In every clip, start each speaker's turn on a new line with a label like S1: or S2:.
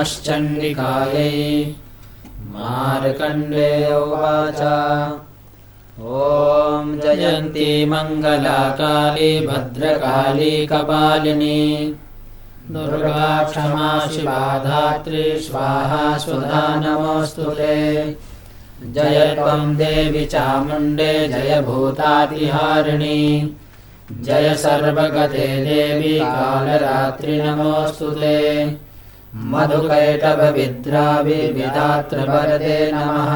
S1: नमश्चण्डिकायै। मार्कण्डेय उवाच ॐ जयन्ती मङ्गला काली भद्रकाली कपालिनी दुर्गा क्षमा शिवा धात्री स्वाहा सुधा नमोऽस्तुते। जय त्वं देवी चामुण्डे जय भूतातिहारिणी जय सर्वगते देवी कालरात्रि नमोऽस्तुते। मधुकैटभविद्रावि विधातृवरदे नमः।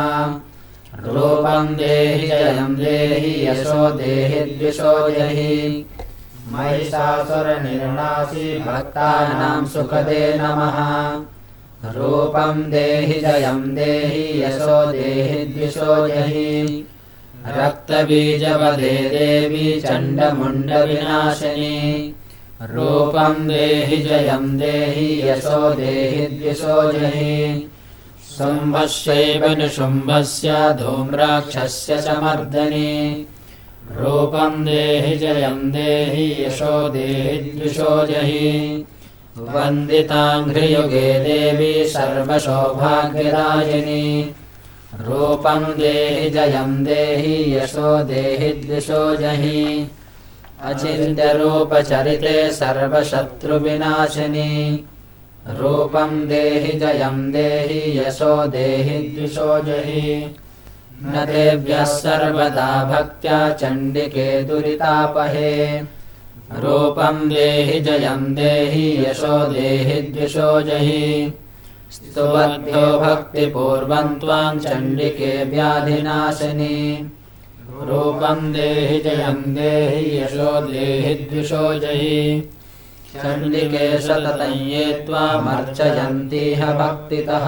S1: रूपं देहि जयं देहि यशो देहि द्विषो जहि। महिषासुरनिर्नाशि भक्तानां सुखदे नमः। रूपं देहि जयं देहि यशो देहि द्विषो जहि। रक्तबीजवधे देवी चण्डमुण्डविनाशिनी रूपं देहि जयं देहि यशो देहि द्विषो जहि। शुम्भस्यैव निशुम्भस्य धूम्राक्षस्य च मर्दनी रूपं देहि जयं देहि यशो देहि द्विषो जहि। वन्दिताङ्घ्रियुगे देवी सर्वसौभाग्यदायिनी रूपं देहि जयं देहि यशो देहि द्विषो जहि। अचिन्त्यरूपचरिते सर्वशत्रुविनाशिनी रूपं देहि जयं देहि यशो देहि द्विषो जहि। न देव्यः सर्वदा भक्त्या चण्डिके दुरितापहे रूपं देहि जयं देहि यशो देहि द्विषो जहि। स्तुवद्भ्यो भक्तिपूर्वं त्वां चण्डिके व्याधिनाशिनी रूपं देहि जयं देहि यशो देहि द्विषो जहि। चण्डिके सततं ये त्वामर्चयन्तीह भक्तितः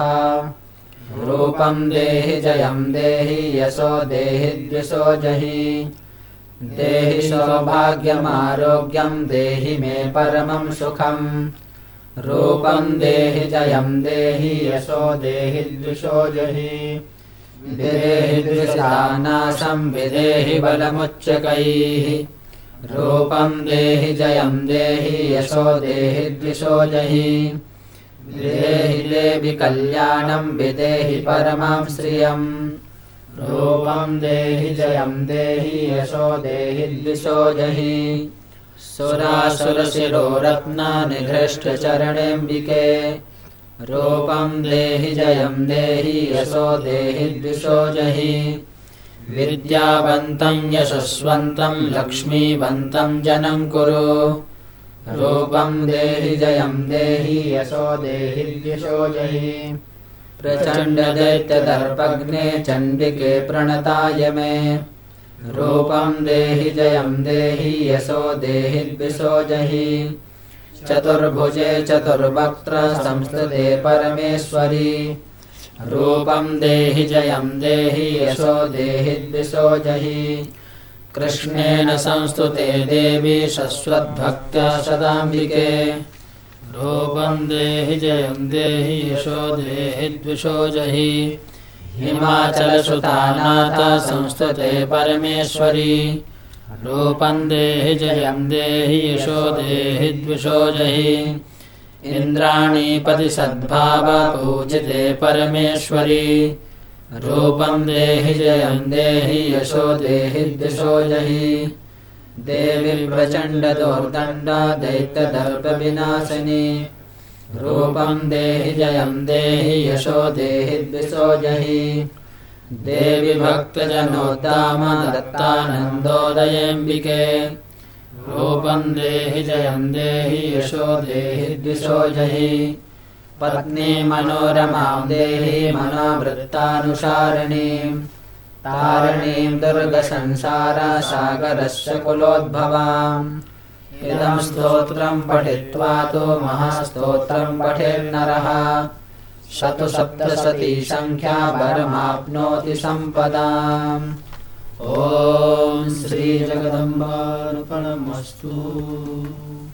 S1: रूपं देहि जयं देहि यशो देहि द्विषो जहि। देहि सौभाग्यमारोग्यं देहि मे परमं सुखम् रूपं देहि जयं देहि यशो देहि द्विषो जहि। विदेहि द्विषानाशं विदेहि बलमुच्चकैः रूपं देहि जयं देहि यशो देहि द्विषो जहि। विदेहि देवि कल्याणं विदेहि परमां श्रियं रूपं देहि जयं देहि यशो देहि द्विषो जहि। सुरासुरशिरोरत्नानिघृष्टचरणेऽम्बिके रूपं देहि जयं देहि यशो देहि द्विषो जहि। विद्यावन्तं यशस्वन्तं लक्ष्मीवन्तं जनं कुरु रूपं देहि जयं देहि यशो देहि द्विषो जहि। प्रचण्डदैत्यदर्पघ्ने चण्डिके प्रणताय मे रूपं देहि जयं देहि यशो देहि द्विषो जहि। चतुर्भुजे चतुर्वक्त्र संस्थिते परमेश्वरी रूपं देहि जयं देहि यशो देहि द्विषो जहि। कृष्णेन संस्तुते देवी शश्वद्भक्त्या सदाम्बिके रूपं देहि जयं देहि यशो देहि द्विषो जहि। हिमाचलसुतानाथ संस्तुते परमेश्वरी रूपं देहि जयं देहि यशो देहि द्विषो जहि। इन्द्राणीपति सद्भाव पूजिते परमेश्वरी रूपं देहि जयं देहि यशो देहि द्विषो जहि। देवी प्रचण्डदोर्दण्ड दैत्यदर्पविनाशिनी रूपं देहि जयं देहि यशो देहि द्विषो जहि। देवी भक्तजनोद्दाम दत्तानन्दोदयेऽम्बिके रूपं देहि जयं देहि यशो देहि द्विषो जहि। पत्नी मनोरमां देहि मनोवृत्तानुसारिणीं तारिणीं दुर्गसंसारसागरस्य कुलोद्भवाम्। इदं स्तोत्रं पठित्वा तु महास्तोत्रं पठेन्नरः शतसप्तशती संख्या वरमाप्नोति सम्पदाम्। ॐ श्रीजगदम्बार्पणमस्तु।